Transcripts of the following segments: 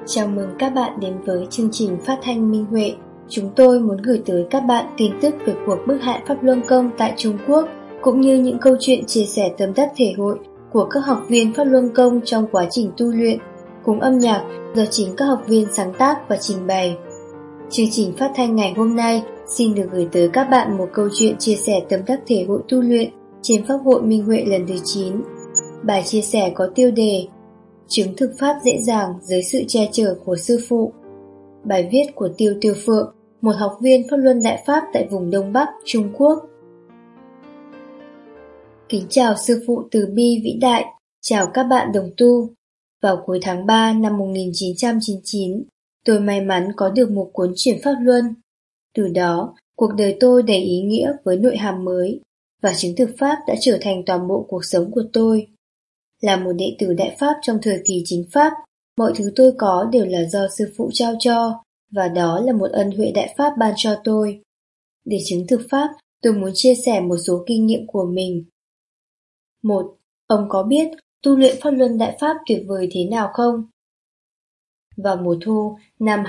Chào mừng các bạn đến với chương trình phát thanh Minh Huệ. Chúng tôi muốn gửi tới các bạn tin tức về cuộc bức hạn Pháp Luân Công tại Trung Quốc, cũng như những câu chuyện chia sẻ tâm đắc thể hội của các học viên Pháp Luân Công trong quá trình tu luyện, cùng âm nhạc do chính các học viên sáng tác và trình bày. Chương trình phát thanh ngày hôm nay xin được gửi tới các bạn một câu chuyện chia sẻ tâm đắc thể hội tu luyện trên Pháp hội Minh Huệ lần thứ 9. Bài chia sẻ có tiêu đề Chứng thực pháp dễ dàng dưới sự che chở của sư phụ. Bài viết của Tiêu Phượng, một học viên Pháp Luân Đại Pháp tại vùng Đông Bắc, Trung Quốc. Kính chào sư phụ từ bi vĩ đại, chào các bạn đồng tu. Vào cuối tháng 3 năm 1999, tôi may mắn có được một cuốn chuyển Pháp Luân. Từ đó, cuộc đời tôi đầy ý nghĩa với nội hàm mới, và chứng thực pháp đã trở thành toàn bộ cuộc sống của tôi. Là một đệ tử Đại Pháp trong thời kỳ chính Pháp, mọi thứ tôi có đều là do sư phụ trao cho, và đó là một ân huệ Đại Pháp ban cho tôi. Để chứng thực pháp, tôi muốn chia sẻ một số kinh nghiệm của mình. 1. Ông có biết tu luyện Pháp Luân Đại Pháp tuyệt vời thế nào không? Vào mùa thu năm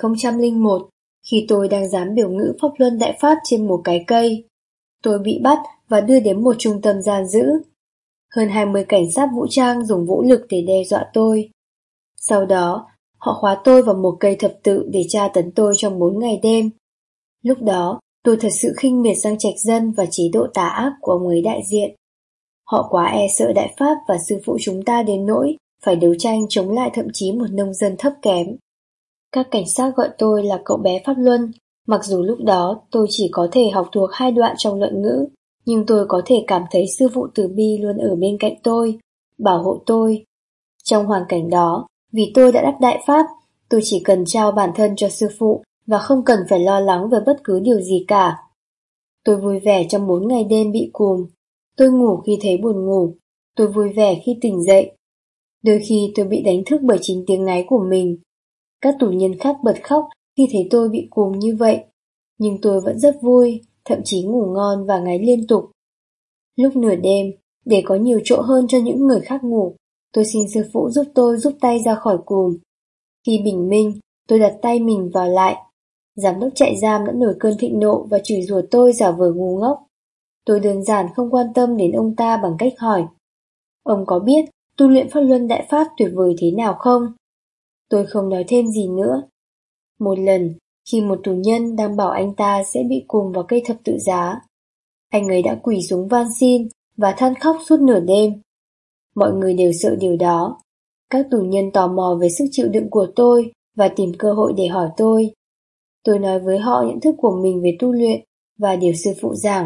2001, khi tôi đang giám biểu ngữ Pháp Luân Đại Pháp trên một cái cây, tôi bị bắt và đưa đến một trung tâm giam giữ. Hơn 20 cảnh sát vũ trang dùng vũ lực để đe dọa tôi. Sau đó, họ khóa tôi vào một cây thập tự để tra tấn tôi trong 4 ngày đêm. Lúc đó, tôi thật sự khinh miệt Giang Trạch Dân và chế độ tà ác của ông ấy đại diện. Họ quá e sợ Đại Pháp và sư phụ chúng ta đến nỗi phải đấu tranh chống lại thậm chí một nông dân thấp kém. Các cảnh sát gọi tôi là cậu bé Pháp Luân, mặc dù lúc đó tôi chỉ có thể học thuộc 2 đoạn trong luận ngữ, nhưng tôi có thể cảm thấy sư phụ từ bi luôn ở bên cạnh tôi, bảo hộ tôi. Trong hoàn cảnh đó, vì tôi đã đắc Đại Pháp, tôi chỉ cần trao bản thân cho sư phụ và không cần phải lo lắng về bất cứ điều gì cả. Tôi vui vẻ trong 4 ngày đêm bị cùm. Tôi ngủ khi thấy buồn ngủ. Tôi vui vẻ khi tỉnh dậy. Đôi khi tôi bị đánh thức bởi chính tiếng ngáy của mình. Các tù nhân khác bật khóc khi thấy tôi bị cùm như vậy. Nhưng tôi vẫn rất vui, thậm chí ngủ ngon và ngáy liên tục. Lúc nửa đêm, để có nhiều chỗ hơn cho những người khác ngủ, tôi xin sư phụ giúp tôi rút tay ra khỏi cùm. Khi bình minh, tôi đặt tay mình vào lại. Giám đốc trại giam đã nổi cơn thịnh nộ và chửi rủa tôi giả vờ ngu ngốc. Tôi đơn giản không quan tâm đến ông ta bằng cách hỏi: Ông có biết tu luyện Pháp Luân Đại Pháp tuyệt vời thế nào không? Tôi không nói thêm gì nữa. Một lần, khi một tù nhân đang bảo anh ta sẽ bị cùm vào cây thập tự giá, anh ấy đã quỳ xuống van xin và than khóc suốt nửa đêm. Mọi người đều sợ điều đó. Các tù nhân tò mò về sức chịu đựng của tôi và tìm cơ hội để hỏi tôi. Tôi nói với họ nhận thức của mình về tu luyện và điều sư phụ giảng.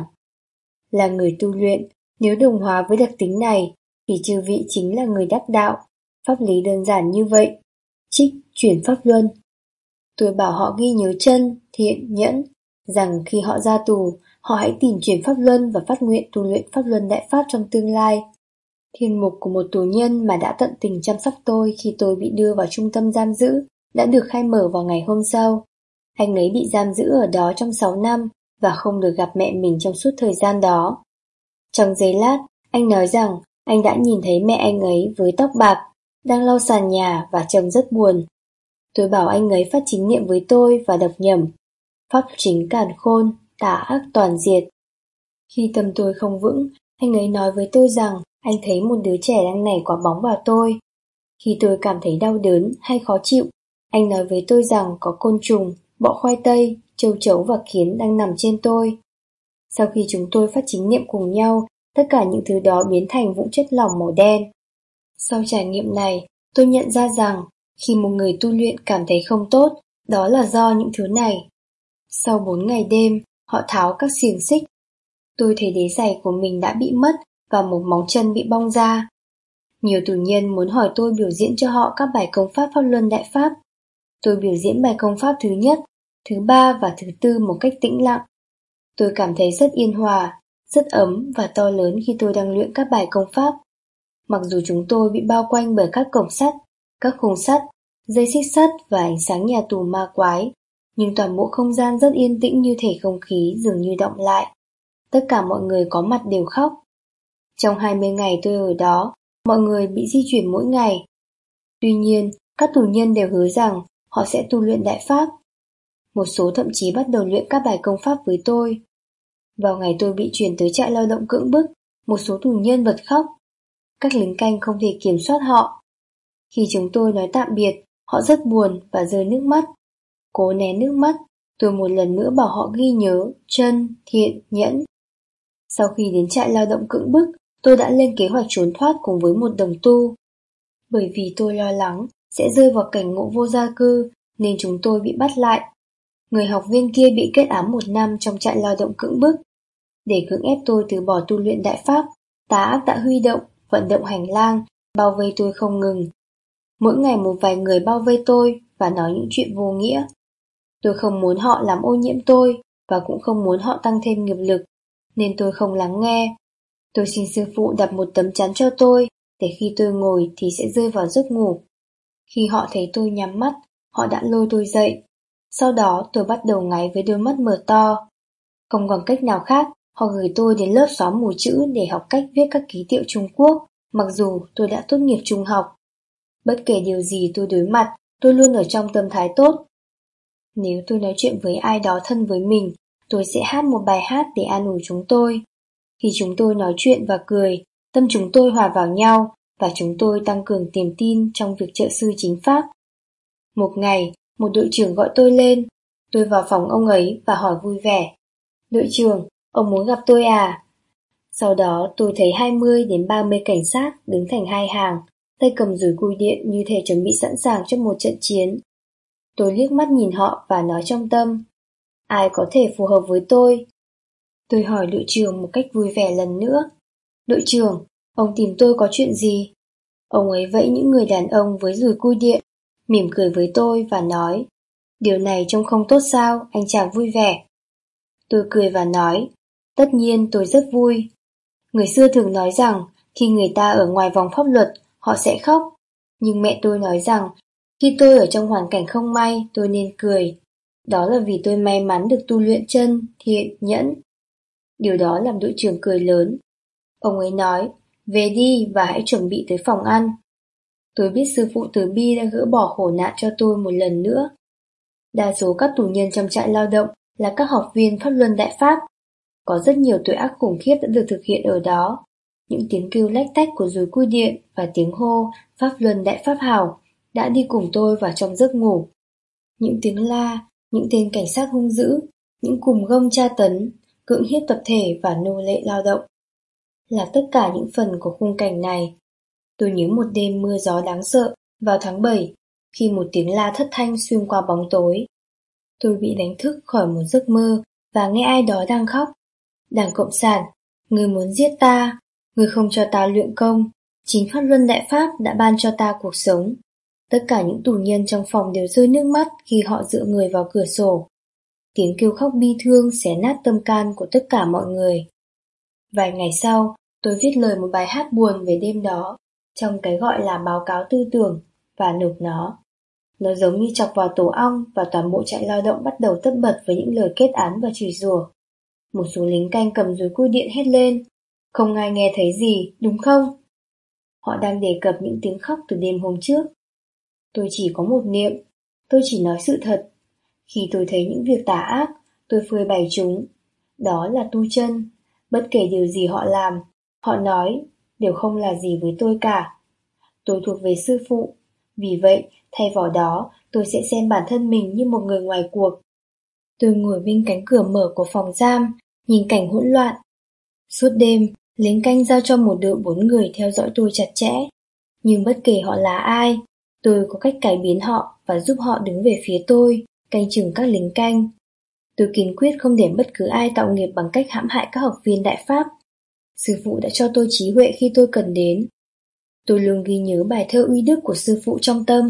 Là người tu luyện, nếu đồng hóa với đặc tính này, thì chư vị chính là người đắc đạo. Pháp lý đơn giản như vậy. Trích chuyển Pháp Luân. Tôi bảo họ ghi nhớ chân, thiện, nhẫn, rằng khi họ ra tù, họ hãy tìm chuyển Pháp Luân và phát nguyện tu luyện Pháp Luân Đại Pháp trong tương lai. Thiên mục của một tù nhân mà đã tận tình chăm sóc tôi khi tôi bị đưa vào trung tâm giam giữ đã được khai mở vào ngày hôm sau. Anh ấy bị giam giữ ở đó trong 6 năm và không được gặp mẹ mình trong suốt thời gian đó. Trong giây lát, anh nói rằng anh đã nhìn thấy mẹ anh ấy với tóc bạc, đang lau sàn nhà và trông rất buồn. Tôi bảo anh ấy phát chính niệm với tôi và đọc nhẩm: Pháp chính càn khôn, tà ác toàn diệt. Khi tâm tôi không vững, anh ấy nói với tôi rằng anh thấy một đứa trẻ đang nảy quả bóng vào tôi. Khi tôi cảm thấy đau đớn hay khó chịu, anh nói với tôi rằng có côn trùng, bọ khoai tây, châu chấu và kiến đang nằm trên tôi. Sau khi chúng tôi phát chính niệm cùng nhau, tất cả những thứ đó biến thành vũng chất lỏng màu đen. Sau trải nghiệm này, tôi nhận ra rằng khi một người tu luyện cảm thấy không tốt, đó là do những thứ này. Sau 4 ngày đêm, họ tháo các xiềng xích. Tôi thấy đế giày của mình đã bị mất và một móng chân bị bong ra. Nhiều tù nhân muốn hỏi tôi biểu diễn cho họ các bài công pháp Pháp Luân Đại Pháp. Tôi biểu diễn bài công pháp thứ nhất, thứ ba và thứ tư một cách tĩnh lặng. Tôi cảm thấy rất yên hòa, rất ấm và to lớn khi tôi đang luyện các bài công pháp. Mặc dù chúng tôi bị bao quanh bởi các cổng sắt, các khung sắt, dây xích sắt và ánh sáng nhà tù ma quái, nhưng toàn bộ không gian rất yên tĩnh như thể không khí dường như đọng lại. Tất cả mọi người có mặt đều khóc. Trong 20 ngày tôi ở đó, mọi người bị di chuyển mỗi ngày. Tuy nhiên, Các tù nhân đều hứa rằng họ sẽ tu luyện đại pháp. Một số thậm chí bắt đầu luyện các bài công pháp với tôi. Vào ngày tôi bị chuyển tới trại lao động cưỡng bức, một số tù nhân bật khóc. Các lính canh không thể kiểm soát họ. Khi chúng tôi nói tạm biệt, họ rất buồn và rơi nước mắt. Cố nén nước mắt, tôi một lần nữa bảo họ ghi nhớ chân, thiện, nhẫn. Sau khi đến trại lao động cưỡng bức, tôi đã lên kế hoạch trốn thoát cùng với một đồng tu. Bởi vì tôi lo lắng sẽ rơi vào cảnh ngộ vô gia cư nên chúng tôi bị bắt lại. Người học viên kia bị kết án 1 năm trong trại lao động cưỡng bức. Để cưỡng ép tôi từ bỏ tu luyện đại pháp, tà ác đã huy động, vận động hành lang, bao vây tôi không ngừng. Mỗi ngày một vài người bao vây tôi và nói những chuyện vô nghĩa. Tôi không muốn họ làm ô nhiễm tôi và cũng không muốn họ tăng thêm nghiệp lực, nên tôi không lắng nghe. Tôi xin sư phụ đặt một tấm chắn cho tôi, để khi tôi ngồi thì sẽ rơi vào giấc ngủ. Khi họ thấy tôi nhắm mắt, họ đã lôi tôi dậy. Sau đó tôi bắt đầu ngáy với đôi mắt mở to. Không còn cách nào khác, họ gửi tôi đến lớp xóa mù chữ để học cách viết các ký hiệu Trung Quốc, mặc dù tôi đã tốt nghiệp trung học. Bất kể điều gì tôi đối mặt, tôi luôn ở trong tâm thái tốt. Nếu tôi nói chuyện với ai đó thân với mình, tôi sẽ hát một bài hát để an ủi chúng tôi. Khi chúng tôi nói chuyện và cười, tâm chúng tôi hòa vào nhau và chúng tôi tăng cường niềm tin trong việc trợ sư chính pháp. Một ngày, một đội trưởng gọi tôi lên. Tôi vào phòng ông ấy và hỏi vui vẻ: "Đội trưởng, ông muốn gặp tôi à?" Sau đó tôi thấy 20 đến 30 cảnh sát đứng thành hai hàng, tay cầm dùi cui điện như thể chuẩn bị sẵn sàng cho một trận chiến. Tôi liếc mắt nhìn họ và nói trong tâm: ai có thể phù hợp với tôi? Tôi hỏi đội trưởng một cách vui vẻ lần nữa: "Đội trưởng, ông tìm tôi có chuyện gì?" Ông ấy vẫy những người đàn ông với dùi cui điện, mỉm cười với tôi và nói: "Điều này trông không tốt sao, anh chàng vui vẻ?" Tôi cười và nói: "Tất nhiên tôi rất vui. Người xưa thường nói rằng khi người ta ở ngoài vòng pháp luật, họ sẽ khóc. Nhưng mẹ tôi nói rằng khi tôi ở trong hoàn cảnh không may, tôi nên cười. Đó là vì tôi may mắn được tu luyện chân, thiện, nhẫn." Điều đó làm đội trưởng cười lớn. Ông ấy nói: "Về đi và hãy chuẩn bị tới phòng ăn." Tôi biết sư phụ Từ Bi đã gỡ bỏ khổ nạn cho tôi một lần nữa. Đa số các tù nhân trong trại lao động là các học viên Pháp Luân Đại Pháp. Có rất nhiều tội ác khủng khiếp đã được thực hiện ở đó. Những tiếng kêu lách tách của dùi cui điện và tiếng hô Pháp Luân Đại Pháp Hảo đã đi cùng tôi vào trong giấc ngủ. Những tiếng la, những tên cảnh sát hung dữ, những cùm gông tra tấn, cưỡng hiếp tập thể và nô lệ lao động là tất cả những phần của khung cảnh này. Tôi nhớ một đêm mưa gió đáng sợ vào tháng 7, khi một tiếng la thất thanh xuyên qua bóng tối. Tôi bị đánh thức khỏi một giấc mơ và nghe ai đó đang khóc. Đảng Cộng sản, người muốn giết ta, người không cho ta luyện công, chính Pháp Luân Đại Pháp đã ban cho ta cuộc sống. Tất cả những tù nhân trong phòng đều rơi nước mắt khi họ dựa người vào cửa sổ. Tiếng kêu khóc bi thương xé nát tâm can của tất cả mọi người. Vài ngày sau, tôi viết lời một bài hát buồn về đêm đó, trong cái gọi là báo cáo tư tưởng, và nộp nó. Nó giống như chọc vào tổ ong và toàn bộ trại lao động bắt đầu tất bật với những lời kết án và chửi rủa. Một số lính canh cầm dùi cui điện hét lên: "Không ai nghe thấy gì, đúng không?" Họ đang đề cập những tiếng khóc từ đêm hôm trước. Tôi chỉ có một niệm, tôi chỉ nói sự thật. Khi tôi thấy những việc tà ác, tôi phơi bày chúng. Đó là tu chân. Bất kể điều gì họ làm, họ nói, đều không là gì với tôi cả. Tôi thuộc về sư phụ. Vì vậy, thay vào đó, tôi sẽ xem bản thân mình như một người ngoài cuộc. Tôi ngồi bên cánh cửa mở của phòng giam, nhìn cảnh hỗn loạn. Suốt đêm, lính canh giao cho một đội 4 người theo dõi tôi chặt chẽ. Nhưng bất kể họ là ai, tôi có cách cải biến họ và giúp họ đứng về phía tôi, canh chừng các lính canh. Tôi kiên quyết không để bất cứ ai tạo nghiệp bằng cách hãm hại các học viên Đại Pháp. Sư phụ đã cho tôi trí huệ khi tôi cần đến. Tôi luôn ghi nhớ bài thơ uy đức của sư phụ trong tâm.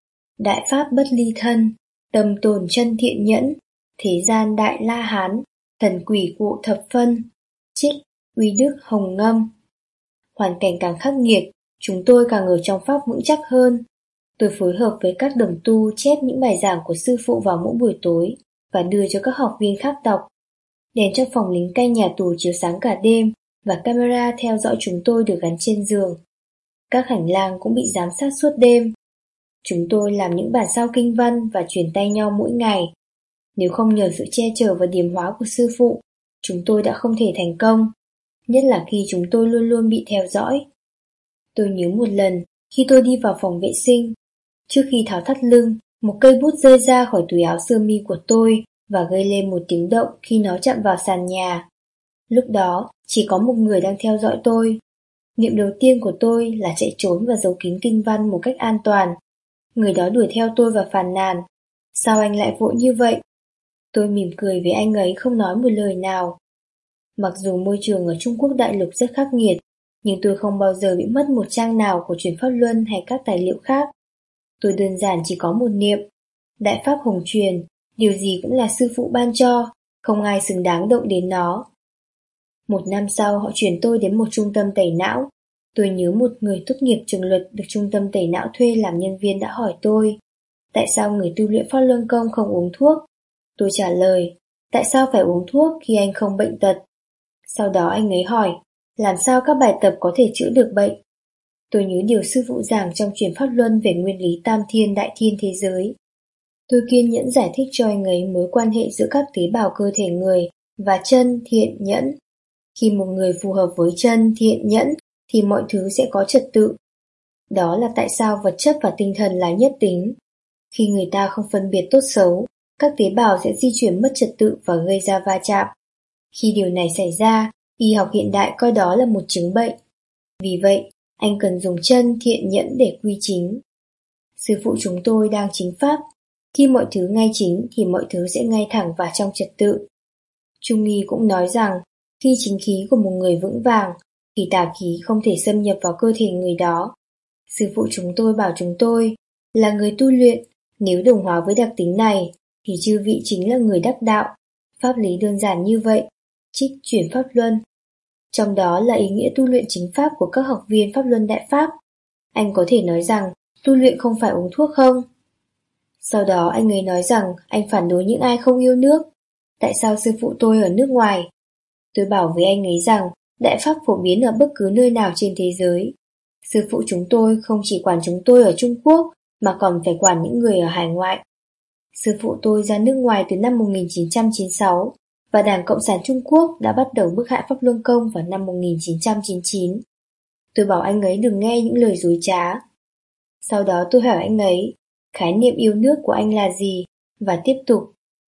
Đại Pháp bất ly thân, tâm tồn chân thiện nhẫn, thế gian đại la hán, thần quỷ cụ thập phân. Trích Uy Đức Hồng Ngâm. Hoàn cảnh càng khắc nghiệt, chúng tôi càng ở trong pháp vững chắc hơn. Tôi phối hợp với các đồng tu chép những bài giảng của sư phụ vào mỗi buổi tối và đưa cho các học viên khác đọc. Đèn trong phòng lính canh nhà tù chiếu sáng cả đêm và camera theo dõi chúng tôi được gắn trên giường. Các hành lang cũng bị giám sát suốt đêm. Chúng tôi làm những bản sao kinh văn và truyền tay nhau mỗi ngày. Nếu không nhờ sự che chở và điềm hóa của sư phụ, chúng tôi đã không thể thành công, nhất là khi chúng tôi luôn luôn bị theo dõi. Tôi nhớ một lần, khi tôi đi vào phòng vệ sinh, trước khi tháo thắt lưng, một cây bút rơi ra khỏi túi áo sơ mi của tôi và gây lên một tiếng động khi nó chạm vào sàn nhà. Lúc đó, chỉ có một người đang theo dõi tôi. Niệm đầu tiên của tôi là chạy trốn và giấu kín kinh văn một cách an toàn. Người đó đuổi theo tôi và phàn nàn: "Sao anh lại vội như vậy?" Tôi mỉm cười với anh ấy, không nói một lời nào. Mặc dù môi trường ở Trung Quốc đại lục rất khắc nghiệt, nhưng tôi không bao giờ bị mất một trang nào của Chuyển Pháp Luân hay các tài liệu khác. Tôi đơn giản chỉ có một niệm: Đại Pháp Hồng Truyền, điều gì cũng là sư phụ ban cho, không ai xứng đáng động đến nó. Một năm sau, họ chuyển tôi đến một trung tâm tẩy não. Tôi nhớ một người tốt nghiệp trường luật được trung tâm tẩy não thuê làm nhân viên đã hỏi tôi: tại sao người tu luyện Pháp Luân Công không uống thuốc? Tôi trả lời: tại sao phải uống thuốc khi anh không bệnh tật? Sau đó anh ấy hỏi: làm sao các bài tập có thể chữa được bệnh? Tôi nhớ điều sư phụ giảng trong Chuyển Pháp Luân về nguyên lý tam thiên đại thiên thế giới. Tôi kiên nhẫn giải thích cho anh ấy mối quan hệ giữa các tế bào cơ thể người và chân, thiện, nhẫn. Khi một người phù hợp với chân, thiện, nhẫn thì mọi thứ sẽ có trật tự. Đó là tại sao vật chất và tinh thần là nhất tính. Khi người ta không phân biệt tốt xấu, các tế bào sẽ di chuyển mất trật tự và gây ra va chạm. Khi điều này xảy ra, y học hiện đại coi đó là một chứng bệnh. Vì vậy, anh cần dùng chân, thiện, nhẫn để quy chính. Sư phụ chúng tôi đang chính pháp. Khi mọi thứ ngay chính thì mọi thứ sẽ ngay thẳng và trong trật tự. Trung y cũng nói rằng, khi chính khí của một người vững vàng, thì tà khí không thể xâm nhập vào cơ thể người đó. Sư phụ chúng tôi bảo chúng tôi, là người tu luyện, nếu đồng hóa với đặc tính này, thì chư vị chính là người đắc đạo. Pháp lý đơn giản như vậy. Trích Chuyển Pháp Luân. Trong đó là ý nghĩa tu luyện chính pháp của các học viên Pháp Luân Đại Pháp. Anh có thể nói rằng tu luyện không phải uống thuốc không? Sau đó anh ấy nói rằng anh phản đối những ai không yêu nước. Tại sao sư phụ tôi ở nước ngoài? Tôi bảo với anh ấy rằng Đại Pháp phổ biến ở bất cứ nơi nào trên thế giới. Sư phụ chúng tôi không chỉ quản chúng tôi ở Trung Quốc mà còn phải quản những người ở hải ngoại. Sư phụ tôi ra nước ngoài từ năm 1996 và Đảng Cộng sản Trung Quốc đã bắt đầu bức hại Pháp Luân Công vào năm 1999. Tôi bảo anh ấy đừng nghe những lời dối trá. Sau đó tôi hỏi anh ấy, khái niệm yêu nước của anh là gì? Và tiếp tục.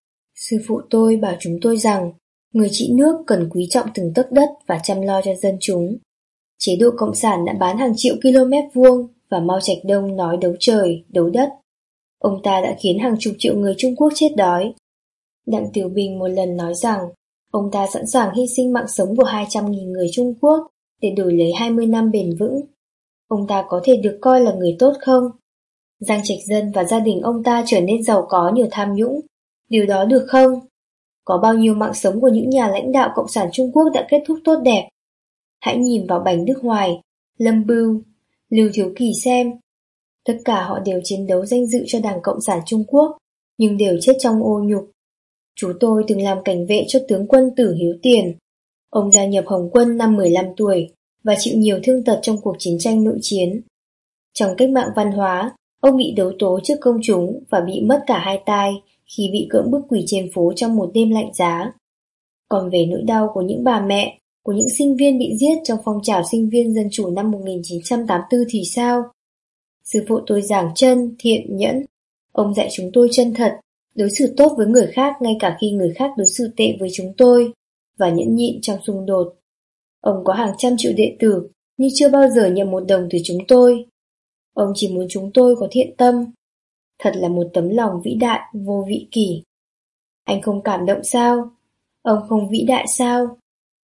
Sư phụ tôi bảo chúng tôi rằng, người trị nước cần quý trọng từng tấc đất và chăm lo cho dân chúng. Chế độ Cộng sản đã bán hàng triệu km vuông và Mao Trạch Đông nói đấu trời, đấu đất. Ông ta đã khiến hàng chục triệu người Trung Quốc chết đói. Đặng Tiểu Bình một lần nói rằng, ông ta sẵn sàng hy sinh mạng sống của 200.000 người Trung Quốc để đổi lấy 20 năm bền vững. Ông ta có thể được coi là người tốt không? Giang Trạch Dân và gia đình ông ta trở nên giàu có nhờ tham nhũng. Điều đó được không? Có bao nhiêu mạng sống của những nhà lãnh đạo Cộng sản Trung Quốc đã kết thúc tốt đẹp? Hãy nhìn vào Bành Đức Hoài, Lâm Bưu, Lưu Thiếu Kỳ xem. Tất cả họ đều chiến đấu danh dự cho Đảng Cộng sản Trung Quốc, nhưng đều chết trong ô nhục. Chú tôi từng làm cảnh vệ cho tướng quân Tử Hiếu Tiền. Ông gia nhập Hồng quân năm 15 tuổi và chịu nhiều thương tật trong cuộc chiến tranh nội chiến. Trong cách mạng văn hóa, ông bị đấu tố trước công chúng và bị mất cả hai tai khi bị cưỡng bức quỳ trên phố trong một đêm lạnh giá. Còn về nỗi đau của những bà mẹ, của những sinh viên bị giết trong phong trào sinh viên dân chủ năm 1984 thì sao? Sư phụ tôi giảng chân, thiện, nhẫn. Ông dạy chúng tôi chân thật, đối xử tốt với người khác ngay cả khi người khác đối xử tệ với chúng tôi, và nhẫn nhịn trong xung đột. Ông có hàng trăm triệu đệ tử, nhưng chưa bao giờ nhận một đồng từ chúng tôi. Ông chỉ muốn chúng tôi có thiện tâm. Thật là một tấm lòng vĩ đại, vô vị kỷ. Anh không cảm động sao? Ông không vĩ đại sao?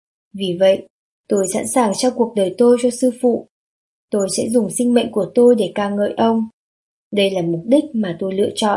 Vì vậy, tôi sẵn sàng trao cuộc đời tôi cho sư phụ. Tôi sẽ dùng sinh mệnh của tôi để ca ngợi ông. Đây là mục đích mà tôi lựa chọn.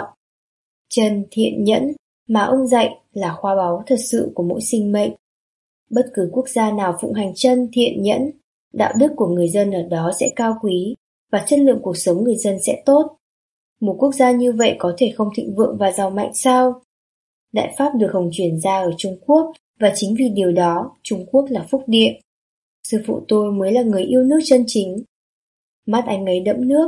Chân, thiện, nhẫn mà ông dạy là kho báu thật sự của mỗi sinh mệnh. Bất cứ quốc gia nào phụng hành chân, thiện, nhẫn, đạo đức của người dân ở đó sẽ cao quý và chất lượng cuộc sống người dân sẽ tốt. Một quốc gia như vậy có thể không thịnh vượng và giàu mạnh sao? Đại Pháp được hồng truyền ra ở Trung Quốc và chính vì điều đó Trung Quốc là phúc địa. Sư phụ tôi mới là người yêu nước chân chính. Mắt anh ấy đẫm nước,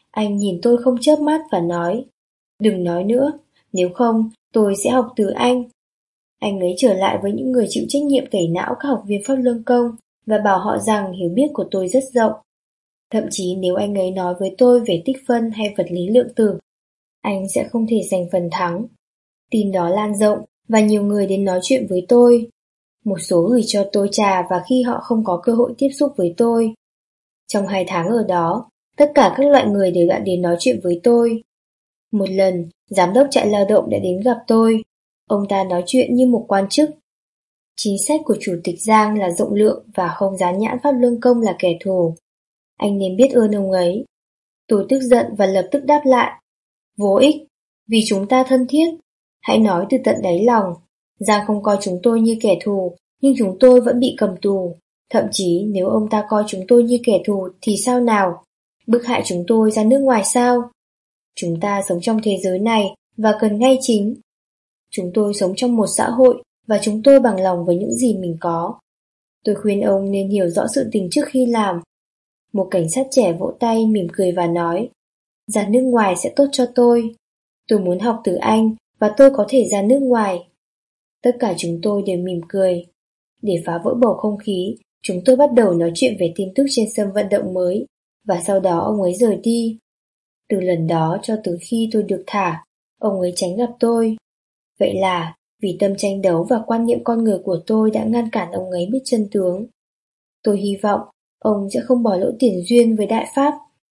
Anh nhìn tôi không chớp mắt và nói, đừng nói nữa, nếu không tôi sẽ học từ anh. Anh ấy trở lại với những người chịu trách nhiệm tẩy não các học viên pháp luân công và bảo họ rằng hiểu biết của tôi rất rộng. Thậm chí nếu anh ấy nói với tôi về tích phân hay vật lý lượng tử, anh sẽ không thể giành phần thắng. Tin đó lan rộng và nhiều người đến nói chuyện với tôi. Một số gửi cho tôi trà và khi họ không có cơ hội tiếp xúc với tôi. Trong 2 tháng ở đó, tất cả các loại người đều đã đến nói chuyện với tôi. Một lần, giám đốc trại lao động đã đến gặp tôi. Ông ta nói chuyện như một quan chức. Chính sách của Chủ tịch Giang là rộng lượng và không dán nhãn Pháp Luân Công là kẻ thù. Anh nên biết ơn ông ấy. Tôi tức giận và lập tức đáp lại. Vô ích, vì chúng ta thân thiết. Hãy nói từ tận đáy lòng. Giang không coi chúng tôi như kẻ thù, nhưng chúng tôi vẫn bị cầm tù. Thậm chí nếu ông ta coi chúng tôi như kẻ thù thì sao nào? Bức hại chúng tôi ra nước ngoài sao? Chúng ta sống trong thế giới này và cần ngay chính. Chúng tôi sống trong một xã hội và chúng tôi bằng lòng với những gì mình có. Tôi khuyên ông nên hiểu rõ sự tình trước khi làm. Một cảnh sát trẻ vỗ tay mỉm cười và nói, ra nước ngoài sẽ tốt cho tôi. Tôi muốn học từ anh và tôi có thể ra nước ngoài. Tất cả chúng tôi đều mỉm cười. Để phá vỡ bầu không khí, chúng tôi bắt đầu nói chuyện về tin tức trên sân vận động mới, và sau đó ông ấy rời đi. Từ lần đó cho tới khi tôi được thả, ông ấy tránh gặp tôi. Vậy là vì tâm tranh đấu và quan niệm con người của tôi đã ngăn cản ông ấy biết chân tướng. Tôi hy vọng ông sẽ không bỏ lỡ tiền duyên với Đại Pháp.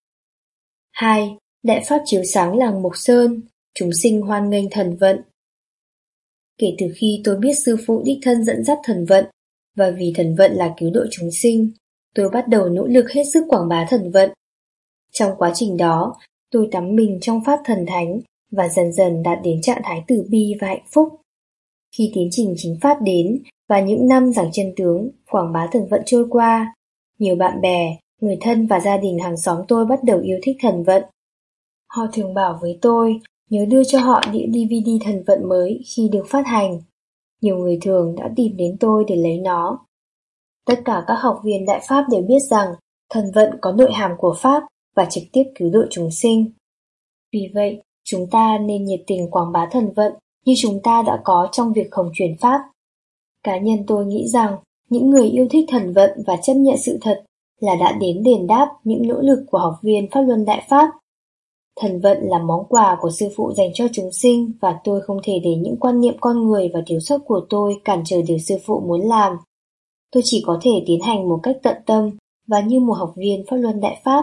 2. Đại Pháp chiếu sáng làng Mộc Sơn, chúng sinh hoan nghênh thần vận. Kể từ khi tôi biết sư phụ đích thân dẫn dắt thần vận, và vì thần vận là cứu độ chúng sinh, tôi bắt đầu nỗ lực hết sức quảng bá thần vận. Trong quá trình đó, tôi tắm mình trong pháp thần thánh và dần dần đạt đến trạng thái từ bi và hạnh phúc. Khi tiến trình chính pháp đến và những năm giảng chân tướng, quảng bá thần vận trôi qua, nhiều bạn bè, người thân và gia đình hàng xóm tôi bắt đầu yêu thích thần vận. Họ thường bảo với tôi nhớ đưa cho họ đĩa DVD thần vận mới khi được phát hành. Nhiều người thường đã tìm đến tôi để lấy nó. Tất cả các học viên Đại Pháp đều biết rằng thần vận có nội hàm của Pháp và trực tiếp cứu độ chúng sinh. Vì vậy, chúng ta nên nhiệt tình quảng bá thần vận như chúng ta đã có trong việc khổng truyền Pháp. Cá nhân tôi nghĩ rằng những người yêu thích thần vận và chấp nhận sự thật là đã đến đền đáp những nỗ lực của học viên Pháp Luân Đại Pháp. Thần vận là món quà của sư phụ dành cho chúng sinh và tôi không thể để những quan niệm con người và thiếu sót của tôi cản trở điều sư phụ muốn làm. Tôi chỉ có thể tiến hành một cách tận tâm và như một học viên Pháp Luân Đại Pháp.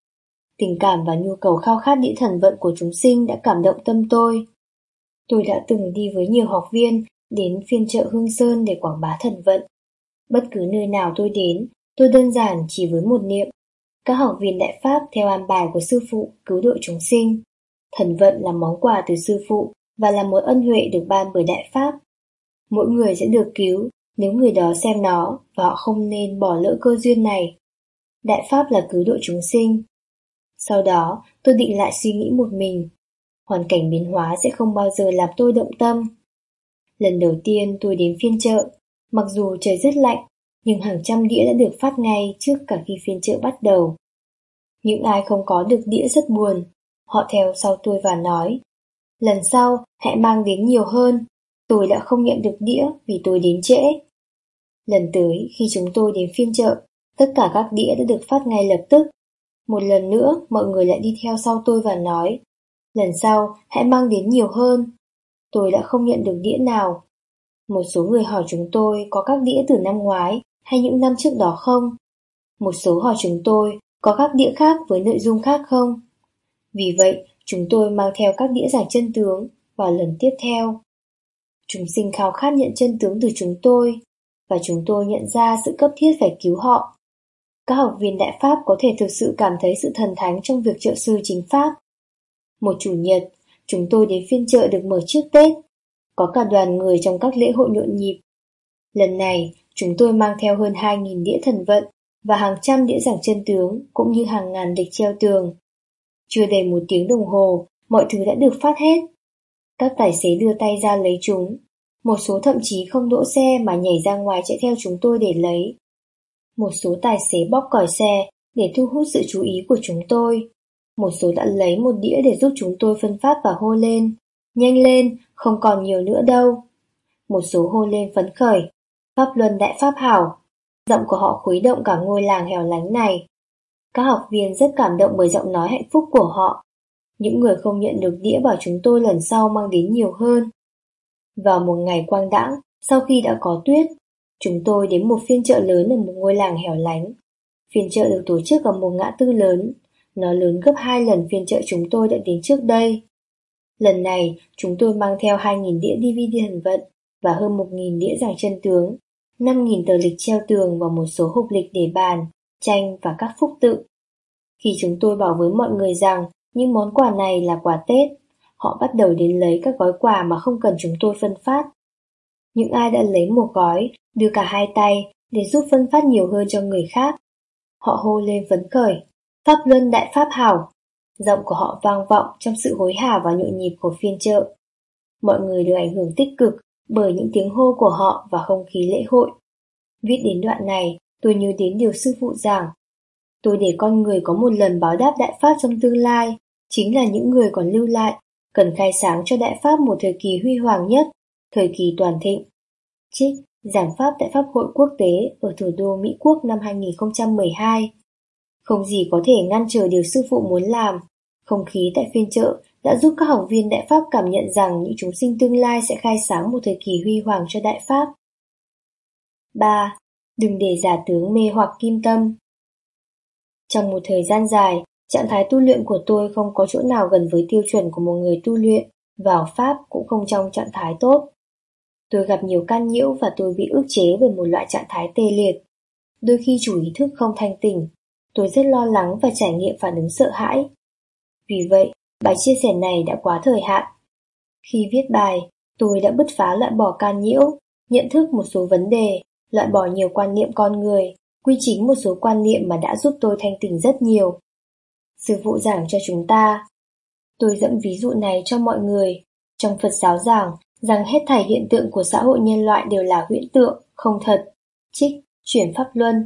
Tình cảm và nhu cầu khao khát đĩa thần vận của chúng sinh đã cảm động tâm tôi. Tôi đã từng đi với nhiều học viên đến phiên chợ Hương Sơn để quảng bá thần vận. Bất cứ nơi nào tôi đến, tôi đơn giản chỉ với một niệm. Các học viên Đại Pháp theo an bài của sư phụ cứu độ chúng sinh. Thần vận là món quà từ sư phụ và là một ân huệ được ban bởi Đại Pháp. Mỗi người sẽ được cứu nếu người đó xem nó và họ không nên bỏ lỡ cơ duyên này. Đại Pháp là cứu độ chúng sinh. Sau đó, tôi định lại suy nghĩ một mình. Hoàn cảnh biến hóa sẽ không bao giờ làm tôi động tâm. Lần đầu tiên tôi đến phiên chợ, mặc dù trời rất lạnh, nhưng hàng trăm đĩa đã được phát ngay trước cả khi phiên chợ bắt đầu. Những ai không có được đĩa rất buồn. Họ theo sau tôi và nói, lần sau hãy mang đến nhiều hơn. Tôi đã không nhận được đĩa vì tôi đến trễ. Lần tới khi chúng tôi đến phiên chợ, tất cả các đĩa đã được phát ngay lập tức. Một lần nữa mọi người lại đi theo sau tôi và nói, lần sau hãy mang đến nhiều hơn. Tôi đã không nhận được đĩa nào. Một số người hỏi chúng tôi có các đĩa từ năm ngoái hay những năm trước đó không. Một số hỏi chúng tôi có các đĩa khác với nội dung khác không. Vì vậy, chúng tôi mang theo các đĩa giảng chân tướng vào lần tiếp theo. Chúng sinh khao khát nhận chân tướng từ chúng tôi, và chúng tôi nhận ra sự cấp thiết phải cứu họ. Các học viên Đại Pháp có thể thực sự cảm thấy sự thần thánh trong việc trợ sư chính Pháp. Một chủ nhật, chúng tôi đến phiên chợ được mở trước Tết. Có cả đoàn người trong các lễ hội nhộn nhịp. Lần này, chúng tôi mang theo hơn 2.000 đĩa thần vận và hàng trăm đĩa giảng chân tướng cũng như hàng ngàn lịch treo tường. Chưa đầy 1 tiếng đồng hồ, mọi thứ đã được phát hết. Các tài xế đưa tay ra lấy chúng. Một số thậm chí không đỗ xe mà nhảy ra ngoài chạy theo chúng tôi để lấy. Một số tài xế bóp còi xe để thu hút sự chú ý của chúng tôi. Một số đã lấy một đĩa để giúp chúng tôi phân phát và hô lên: "Nhanh lên, không còn nhiều nữa đâu." Một số hô lên phấn khởi: "Pháp Luân Đại Pháp Hảo." Giọng của họ khuấy động cả ngôi làng hẻo lánh này. Các học viên rất cảm động bởi giọng nói hạnh phúc của họ. Những người không nhận được đĩa bảo chúng tôi lần sau mang đến nhiều hơn. Vào một ngày quang đãng, sau khi đã có tuyết, chúng tôi đến một phiên chợ lớn ở một ngôi làng hẻo lánh. Phiên chợ được tổ chức ở một ngã tư lớn. Nó lớn gấp 2 lần phiên chợ chúng tôi đã đến trước đây. Lần này, chúng tôi mang theo 2.000 đĩa DVD thần vận và hơn 1.000 đĩa giảng chân tướng, 5.000 tờ lịch treo tường và một số hộp lịch để bàn, tranh và các phúc tự. Khi chúng tôi bảo với mọi người rằng những món quà này là quà Tết, họ bắt đầu đến lấy các gói quà mà không cần chúng tôi phân phát. Những ai đã lấy một gói, đưa cả hai tay để giúp phân phát nhiều hơn cho người khác. Họ hô lên phấn khởi: "Pháp Luân Đại Pháp Hảo." Giọng của họ vang vọng trong sự hối hả và nhộn nhịp của phiên chợ. Mọi người được ảnh hưởng tích cực bởi những tiếng hô của họ và không khí lễ hội. Viết đến đoạn này, tôi nhớ đến điều sư phụ giảng: "Tôi để con người có một lần báo đáp Đại Pháp trong tương lai, chính là những người còn lưu lại, cần khai sáng cho Đại Pháp một thời kỳ huy hoàng nhất, thời kỳ toàn thịnh." Trích Giảng pháp tại Pháp hội quốc tế ở thủ đô Mỹ Quốc năm 2012. Không gì có thể ngăn trở điều sư phụ muốn làm. Không khí tại phiên chợ đã giúp các học viên Đại Pháp cảm nhận rằng những chúng sinh tương lai sẽ khai sáng một thời kỳ huy hoàng cho Đại Pháp. 3. Đừng để giả tướng mê hoặc kim tâm. Trong một thời gian dài, trạng thái tu luyện của tôi không có chỗ nào gần với tiêu chuẩn của một người tu luyện, vào Pháp cũng không trong trạng thái tốt. Tôi gặp nhiều can nhiễu và tôi bị ức chế bởi một loại trạng thái tê liệt. Đôi khi chủ ý thức không thanh tỉnh. Tôi rất lo lắng và trải nghiệm phản ứng sợ hãi. Vì vậy, bài chia sẻ này đã quá thời hạn. Khi viết bài, tôi đã bứt phá loại bỏ can nhiễu, nhận thức một số vấn đề, loại bỏ nhiều quan niệm con người, quy chính một số quan niệm mà đã giúp tôi thanh tỉnh rất nhiều. Sư phụ giảng cho chúng ta. Tôi dẫn ví dụ này cho mọi người. Trong Phật giáo giảng rằng hết thảy hiện tượng của xã hội nhân loại đều là huyễn tượng, không thật. Trích Chuyển Pháp Luân.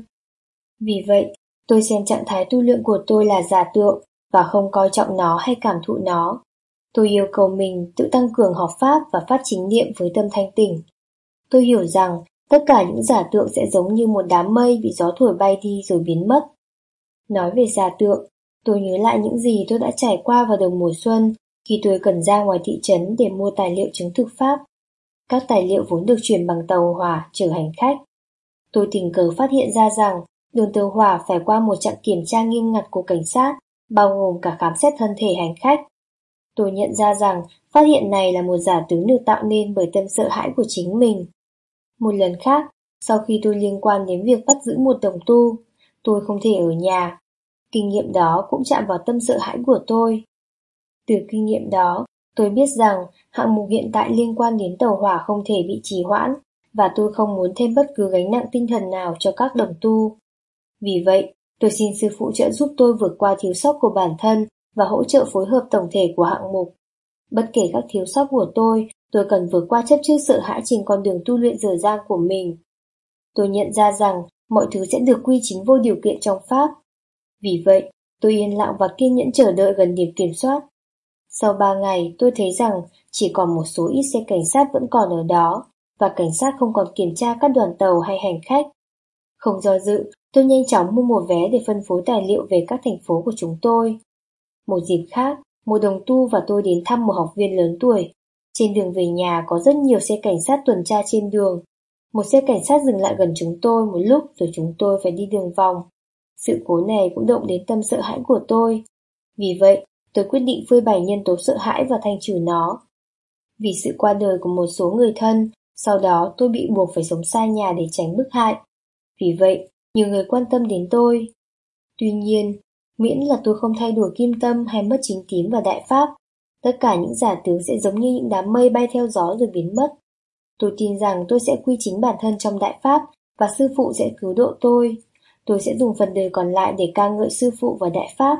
Vì vậy, tôi xem trạng thái tu luyện của tôi là giả tượng và không coi trọng nó hay cảm thụ nó. Tôi yêu cầu mình tự tăng cường học Pháp và phát chính niệm với tâm thanh tỉnh. Tôi hiểu rằng tất cả những giả tượng sẽ giống như một đám mây bị gió thổi bay đi rồi biến mất. Nói về giả tượng, tôi nhớ lại những gì tôi đã trải qua vào đầu mùa xuân khi tôi cần ra ngoài thị trấn để mua tài liệu chứng thực Pháp. Các tài liệu vốn được chuyển bằng tàu hỏa chở hành khách. Tôi tình cờ phát hiện ra rằng đường tàu hỏa phải qua một trạm kiểm tra nghiêm ngặt của cảnh sát, bao gồm cả khám xét thân thể hành khách. Tôi nhận ra rằng phát hiện này là một giả tướng được tạo nên bởi tâm sợ hãi của chính mình. Một lần khác, sau khi tôi liên quan đến việc bắt giữ một đồng tu, tôi không thể ở nhà. Kinh nghiệm đó cũng chạm vào tâm sợ hãi của tôi. Từ kinh nghiệm đó, tôi biết rằng hạng mục hiện tại liên quan đến tàu hỏa không thể bị trì hoãn, và tôi không muốn thêm bất cứ gánh nặng tinh thần nào cho các đồng tu. Vì vậy, tôi xin sư phụ trợ giúp tôi vượt qua thiếu sót của bản thân và hỗ trợ phối hợp tổng thể của hạng mục. Bất kể các thiếu sót của tôi cần vượt qua chấp trước sợ hãi trên con đường tu luyện dở dang của mình. Tôi nhận ra rằng mọi thứ sẽ được quy chính vô điều kiện trong Pháp. Vì vậy, tôi yên lặng và kiên nhẫn chờ đợi gần điểm kiểm soát. Sau 3 ngày, tôi thấy rằng chỉ còn một số ít xe cảnh sát vẫn còn ở đó, và cảnh sát không còn kiểm tra các đoàn tàu hay hành khách. Không do dự, tôi nhanh chóng mua một vé để phân phối tài liệu về các thành phố của chúng tôi. Một dịp khác, một đồng tu và tôi đến thăm một học viên lớn tuổi. Trên đường về nhà có rất nhiều xe cảnh sát tuần tra trên đường. Một xe cảnh sát dừng lại gần chúng tôi một lúc rồi chúng tôi phải đi đường vòng. Sự cố này cũng động đến tâm sợ hãi của tôi. Vì vậy, tôi quyết định phơi bày nhân tố sợ hãi và thanh trừ nó. Vì sự qua đời của một số người thân, sau đó tôi bị buộc phải sống xa nhà để tránh bức hại. Vì vậy, nhiều người quan tâm đến tôi. Tuy nhiên, miễn là tôi không thay đổi kim tâm hay mất chính tín vào Đại Pháp, tất cả những giả tướng sẽ giống như những đám mây bay theo gió rồi biến mất. Tôi tin rằng tôi sẽ quy chính bản thân trong Đại Pháp và sư phụ sẽ cứu độ tôi. Tôi sẽ dùng phần đời còn lại để ca ngợi sư phụ và Đại Pháp.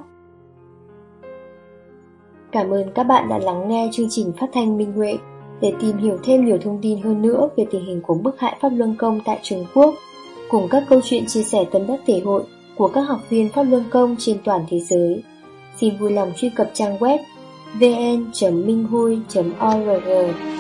Cảm ơn các bạn đã lắng nghe chương trình phát thanh Minh Huệ. Để tìm hiểu thêm nhiều thông tin hơn nữa về tình hình của bức hại Pháp Luân Công tại Trung Quốc, cùng các câu chuyện chia sẻ tâm đắc thể hội của các học viên Pháp Luân Công trên toàn thế giới, xin vui lòng truy cập trang web vn.minhui.org